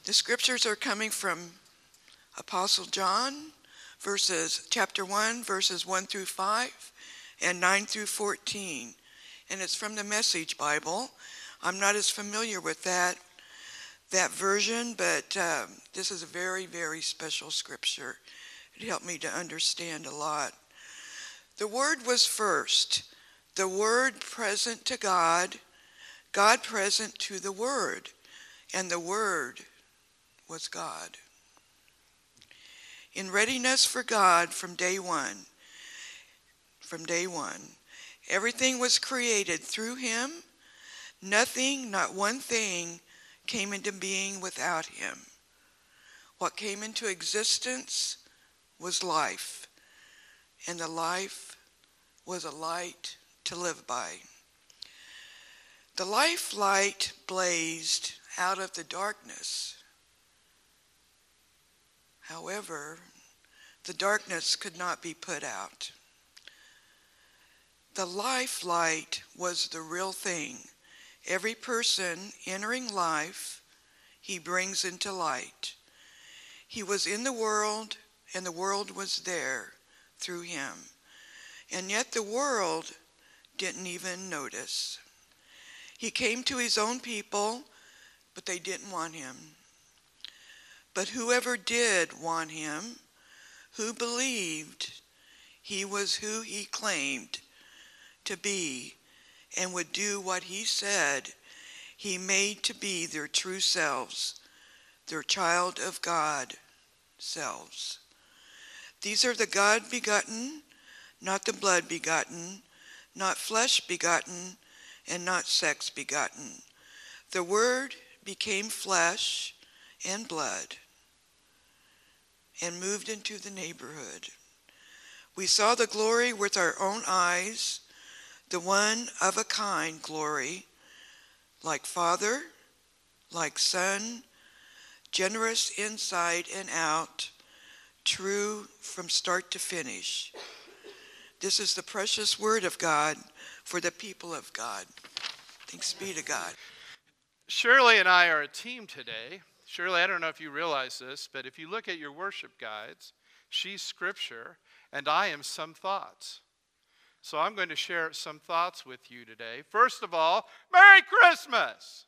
The scriptures are coming from Apostle John, chapter 1, verses 1 through 5, and 9 through 14. And it's from the Message Bible. I'm not as familiar with that version, but this is a very, very special scripture. It helped me to understand a lot. The Word was first. The Word present to God, God present to the Word, and the Word was God. In readiness for God from day one, everything was created through Him. Nothing, not one thing, came into being without Him. What came into existence was life, and the life was a light to live by. The life light blazed out of the darkness. However, the darkness could not be put out. The life light was the real thing. Every person entering life, He brings into light. He was in the world, and the world was there through Him. And yet the world didn't even notice. He came to His own people, but they didn't want Him. But whoever did want Him, who believed He was who He claimed to be and would do what He said, He made to be their true selves, their child of God selves. These are the God-begotten, not the blood-begotten, not flesh-begotten, and not sex-begotten. The Word became flesh and blood and moved into the neighborhood. We saw the glory with our own eyes, the one-of-a-kind glory, like Father, like Son, generous inside and out, true from start to finish. This is the precious word of God for the people of God. Thanks be to God. Shirley and I are a team today. Shirley, I don't know if you realize this, but if you look at your worship guides, she's scripture, and I am some thoughts. So I'm going to share some thoughts with you today. First of all, Merry Christmas!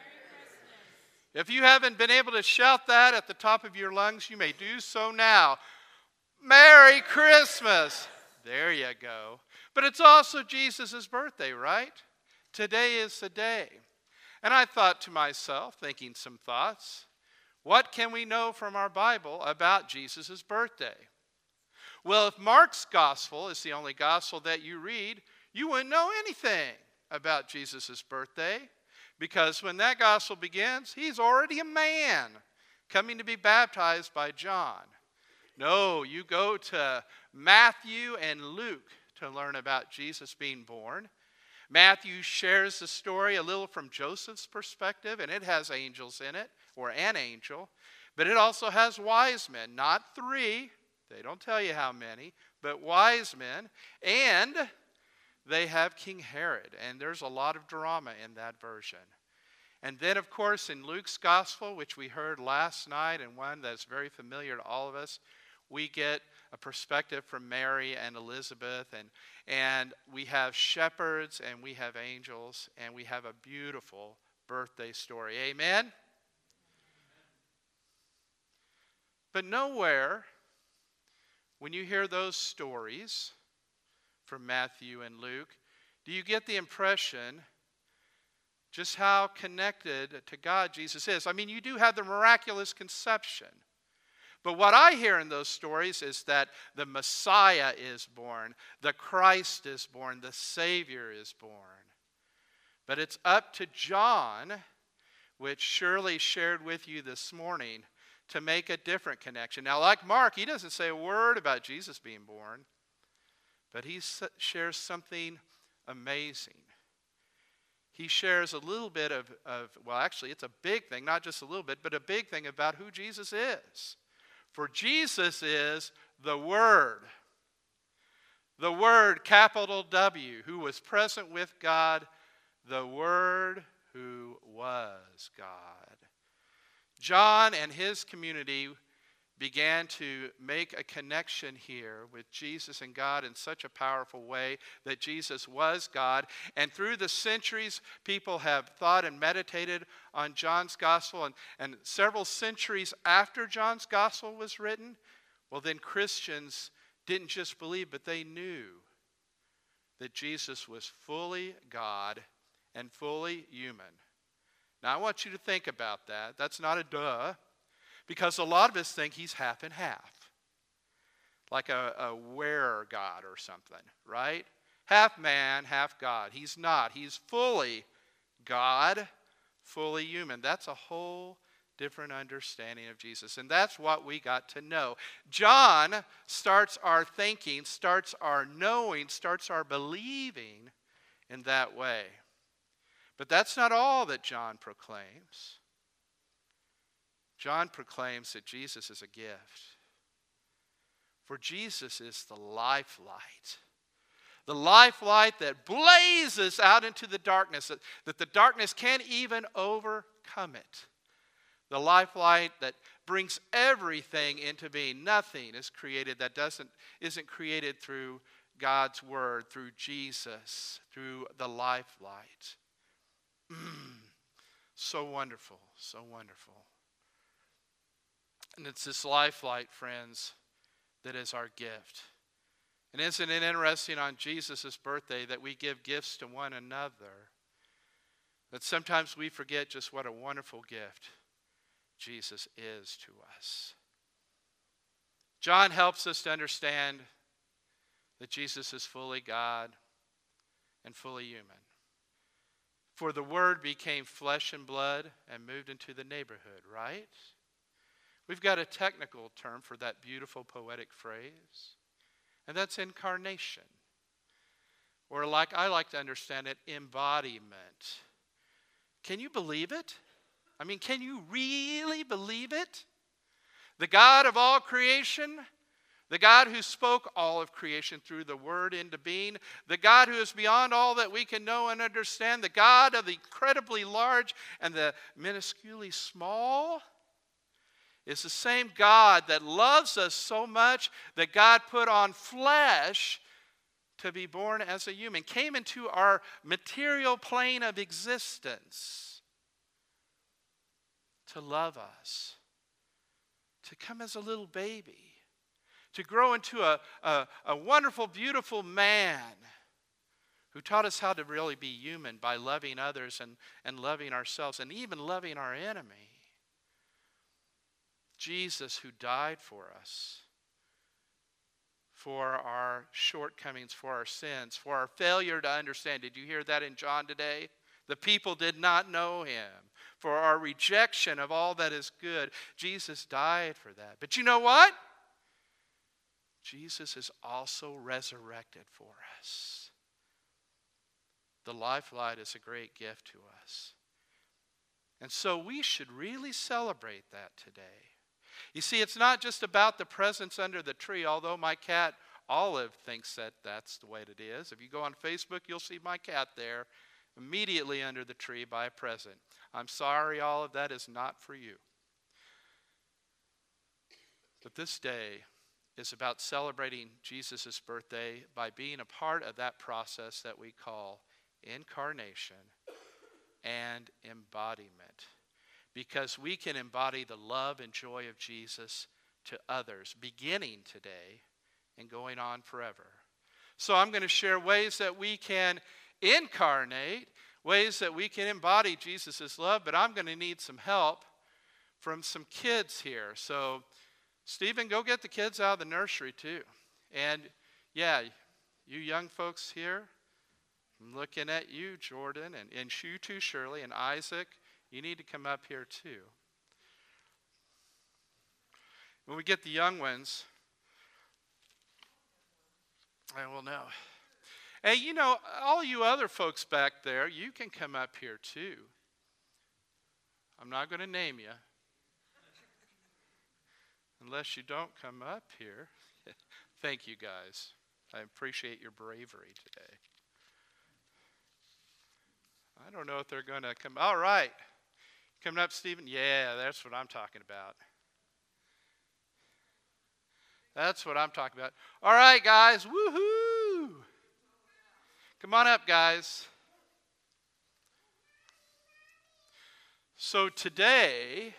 If you haven't been able to shout that at the top of your lungs, you may do so now. Merry Christmas! There you go. But it's also Jesus' birthday, right? Today is the day. And I thought to myself, thinking some thoughts, what can we know from our Bible about Jesus' birthday? Well, if Mark's gospel is the only gospel that you read, you wouldn't know anything about Jesus' birthday, because when that gospel begins, he's already a man coming to be baptized by John. No, you go to Matthew and Luke to learn about Jesus being born. Matthew shares the story a little from Joseph's perspective, and it has angels in it, or an angel. But it also has wise men, not 3. They don't tell you how many, but wise men. And they have King Herod, and there's a lot of drama in that version. And then, of course, in Luke's gospel, which we heard last night, and one that's very familiar to all of us, we get a perspective from Mary and Elizabeth, and we have shepherds, and we have angels, and we have a beautiful birthday story. Amen? But nowhere, when you hear those stories from Matthew and Luke, do you get the impression just how connected to God Jesus is. I mean, you do have the miraculous conception. But what I hear in those stories is that the Messiah is born, the Christ is born, the Savior is born. But it's up to John, which Shirley shared with you this morning, to make a different connection. Now, like Mark, he doesn't say a word about Jesus being born, but he shares something amazing. He shares a little bit of, well, actually, it's a big thing, not just a little bit, but a big thing about who Jesus is. For Jesus is the Word. The Word, capital W, who was present with God, the Word who was God. John and his community began to make a connection here with Jesus and God in such a powerful way that Jesus was God. And through the centuries, people have thought and meditated on John's gospel. And several centuries after John's gospel was written, well, then Christians didn't just believe, but they knew that Jesus was fully God and fully human. Now, I want you to think about that. That's not a duh, because a lot of us think he's half and half, like a were God or something, right? Half man, half God. He's not. He's fully God, fully human. That's a whole different understanding of Jesus, and that's what we got to know. John starts our thinking, starts our knowing, starts our believing in that way. But that's not all that John proclaims. John proclaims that Jesus is a gift. For Jesus is the life light. The life light that blazes out into the darkness, that the darkness can't even overcome it. The life light that brings everything into being. Nothing is created that isn't created through God's word, through Jesus, through the life light. So wonderful, so wonderful. And it's this life light, friends, that is our gift. And isn't it interesting on Jesus' birthday that we give gifts to one another? That sometimes we forget just what a wonderful gift Jesus is to us. John helps us to understand that Jesus is fully God and fully human. For the Word became flesh and blood and moved into the neighborhood, right? We've got a technical term for that beautiful poetic phrase, and that's incarnation. Or like I like to understand it, embodiment. Can you believe it? I mean, can you really believe it? The God of all creation, the God who spoke all of creation through the Word into being, the God who is beyond all that we can know and understand, the God of the incredibly large and the minusculely small, is the same God that loves us so much that God put on flesh to be born as a human, came into our material plane of existence to love us, to come as a little baby, to grow into a wonderful, beautiful man who taught us how to really be human by loving others and loving ourselves and even loving our enemy. Jesus, who died for us, for our shortcomings, for our sins, for our failure to understand. Did you hear that in John today? The people did not know him. For our rejection of all that is good, Jesus died for that. But you know what? Jesus is also resurrected for us. The life light is a great gift to us. And so we should really celebrate that today. You see, it's not just about the presents under the tree, although my cat Olive thinks that that's the way it is. If you go on Facebook, you'll see my cat there immediately under the tree by a present. I'm sorry, Olive, that is not for you. But this day is about celebrating Jesus' birthday by being a part of that process that we call incarnation and embodiment. Because we can embody the love and joy of Jesus to others, beginning today and going on forever. So I'm going to share ways that we can incarnate, ways that we can embody Jesus' love, but I'm going to need some help from some kids here. So Stephen, go get the kids out of the nursery too. And yeah, you young folks here, I'm looking at you, Jordan, and you too, Shirley, and Isaac. You need to come up here too. When we get the young ones, I will know. Hey, you know, all you other folks back there, you can come up here too. I'm not going to name you. Unless you don't come up here. Thank you, guys. I appreciate your bravery today. I don't know if they're going to come. All right. Coming up, Stephen? Yeah, that's what I'm talking about. That's what I'm talking about. All right, guys. Woohoo! Come on up, guys. So today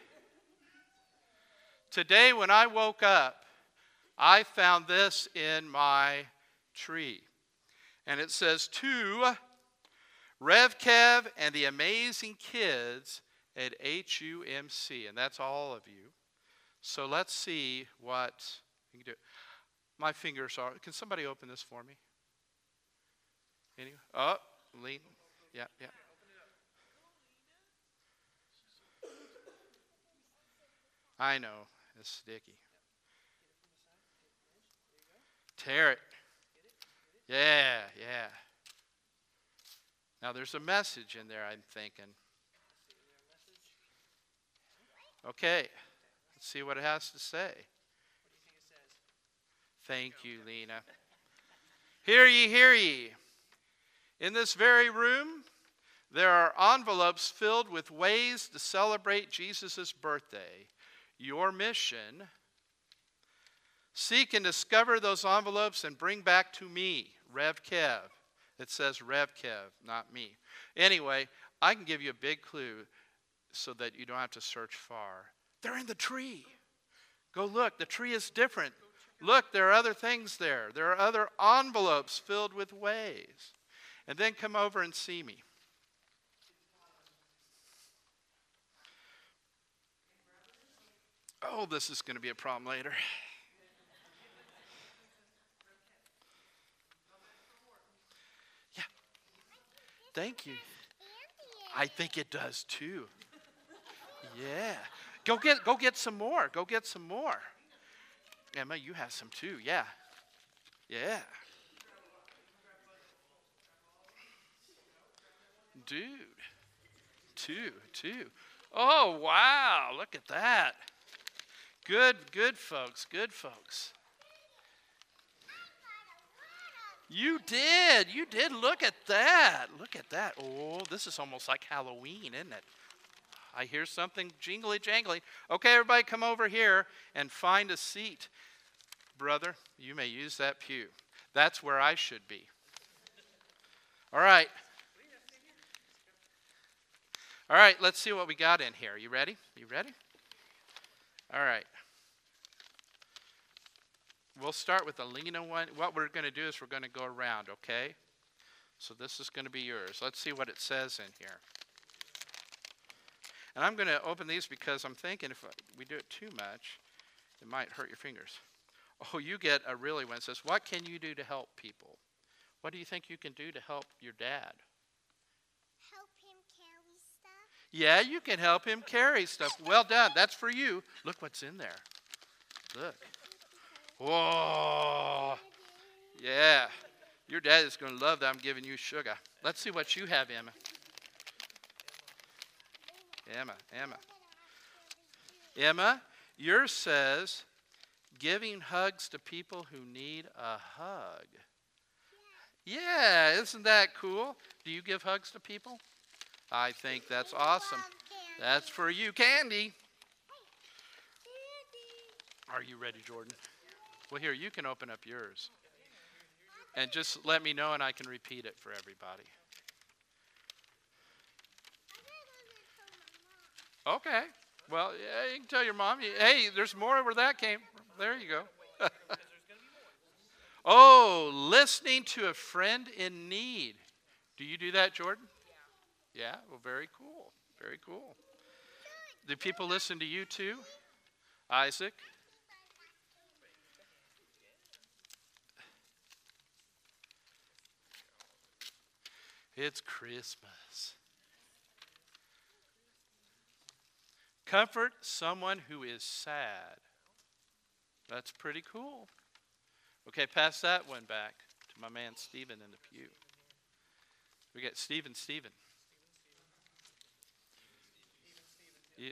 when I woke up, I found this in my tree. And it says, to Rev Kev and the amazing kids at HUMC. And that's all of you. So let's see what you can do. My fingers are, can somebody open this for me? Any? Oh, lean. Yeah. I know, it's sticky. Tear it. Yeah. Now there's a message in there, I'm thinking. Okay, let's see what it has to say. Thank you, Lena. Hear ye, hear ye. In this very room, there are envelopes filled with ways to celebrate Jesus' birthday. Your mission: seek and discover those envelopes and bring back to me, Rev Kev. It says Rev Kev, not me. Anyway, I can give you a big clue so that you don't have to search far. They're in the tree. Go look. The tree is different. Look, there are other things there. There are other envelopes filled with ways. And then come over and see me. Oh, this is going to be a problem later. Yeah. Thank you. I think it does too. Yeah. Go get some more. Go get some more. Emma, you have some too. Yeah. Dude. Two. Oh, wow. Look at that. Good folks. You did. Look at that. Oh, this is almost like Halloween, isn't it? I hear something jingly jangly. Okay, everybody come over here and find a seat. Brother, you may use that pew. That's where I should be. All right, let's see what we got in here. You ready? All right. We'll start with the Lena one. What we're going to do is we're going to go around, okay? So this is going to be yours. Let's see what it says in here. And I'm going to open these because I'm thinking if we do it too much, it might hurt your fingers. Oh, you get a really one. It says, what can you do to help people? What do you think you can do to help your dad? Help him carry stuff? Yeah, you can help him carry stuff. Well done. That's for you. Look what's in there. Look. Whoa. Yeah. Your dad is going to love that I'm giving you sugar. Let's see what you have, Emma. Emma, yours says, giving hugs to people who need a hug. Yeah, isn't that cool? Do you give hugs to people? I think that's awesome. That's for you, Candy. Are you ready, Jordan? Well, here, you can open up yours. And just let me know and I can repeat it for everybody. Okay. Well, yeah, you can tell your mom. Hey, there's more where that came from. There you go. Oh, listening to a friend in need. Do you do that, Jordan? Yeah. Well, very cool. Do people listen to you too? Isaac? It's Christmas. Comfort someone who is sad. That's pretty cool. Okay, pass that one back to my man Stephen in the pew. We got Stephen. Yeah.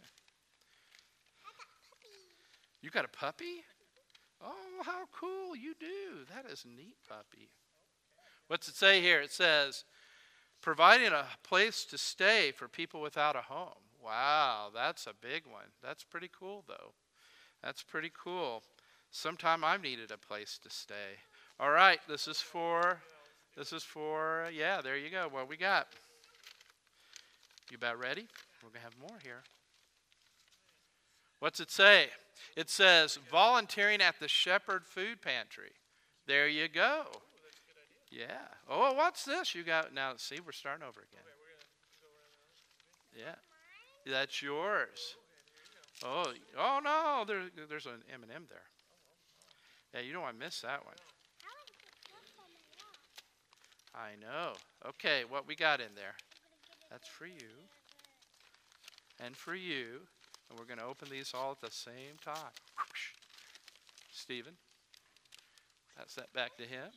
You got a puppy? Oh, how cool you do. That is a neat puppy. What's it say here? It says, providing a place to stay for people without a home. Wow, that's a big one. That's pretty cool, though. That's pretty cool. Sometime I've needed a place to stay. All right, this is for, yeah, there you go. What we got? You about ready? We're going to have more here. What's it say? It says, volunteering at the Shepherd Food Pantry. There you go. Yeah. Oh, what's this? You got, now see, we're starting over again. Yeah. That's yours. Oh no, there's an M&M there. Yeah, you don't want to miss that one. I know. Okay, what we got in there? That's for you. And for you. And we're going to open these all at the same time. Stephen, pass that back to him.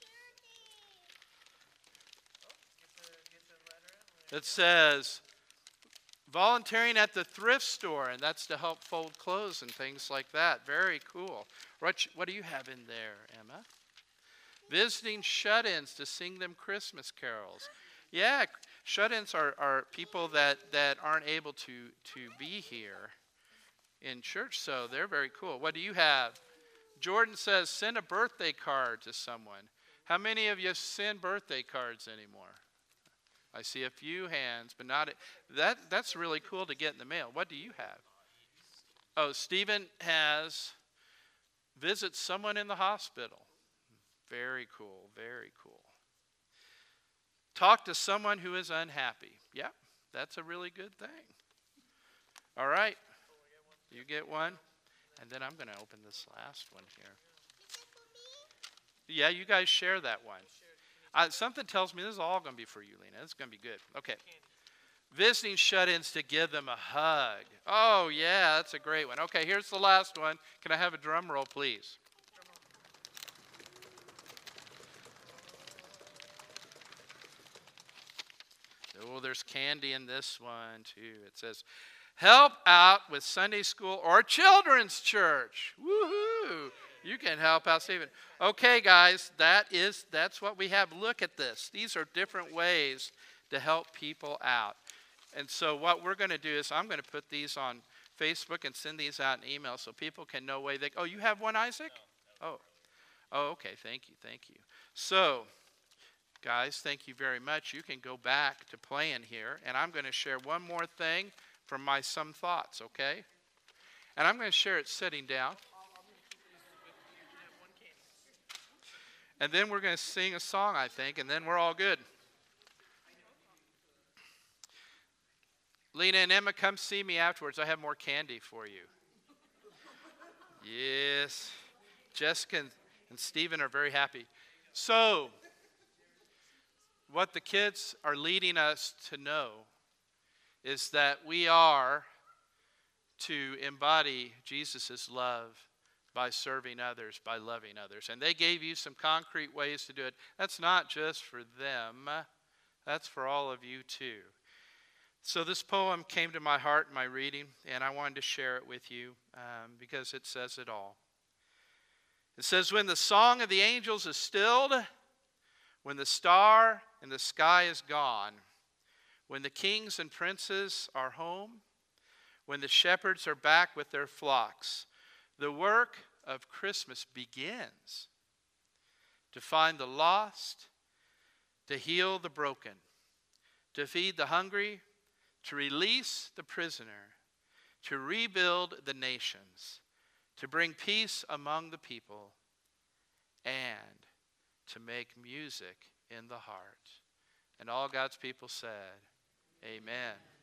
It says, volunteering at the thrift store, and that's to help fold clothes and things like that. Very cool. What do you have in there, Emma? Visiting shut-ins to sing them Christmas carols. Yeah, shut-ins are people that aren't able to be here in church, so they're very cool. What do you have? Jordan says, send a birthday card to someone. How many of you send birthday cards anymore? I see a few hands, but not that's really cool to get in the mail. What do you have? Oh, Stephen has visit someone in the hospital. Very cool, very cool. Talk to someone who is unhappy. Yep, that's a really good thing. All right, you get one, and then I'm going to open this last one here. Yeah, you guys share that one. Something tells me this is all going to be for you, Lena. It's going to be good. Okay. Visiting shut-ins to give them a hug. Oh, yeah, that's a great one. Okay, here's the last one. Can I have a drum roll, please? Oh, there's candy in this one, too. It says, help out with Sunday school or children's church. Woohoo! You can help out, Stephen. Okay, guys, that's what we have. Look at this. These are different ways to help people out. And so what we're going to do is I'm going to put these on Facebook and send these out in email so people can know where they. Oh, you have one, Isaac? No. Oh, okay. Thank you. So, guys, thank you very much. You can go back to playing here, and I'm going to share one more thing from my Some Thoughts, okay? And I'm going to share it sitting down. And then we're going to sing a song, I think, and then we're all good. Lena and Emma, come see me afterwards. I have more candy for you. Yes. Jessica and Stephen are very happy. So, what the kids are leading us to know is that we are to embody Jesus' love by serving others, by loving others. And they gave you some concrete ways to do it. That's not just for them. That's for all of you too. So this poem came to my heart in my reading, and I wanted to share it with you because it says it all. It says, when the song of the angels is stilled, when the star in the sky is gone, when the kings and princes are home, when the shepherds are back with their flocks, the work of Christmas begins to find the lost, to heal the broken, to feed the hungry, to release the prisoner, to rebuild the nations, to bring peace among the people, and to make music in the heart. And all God's people said, amen.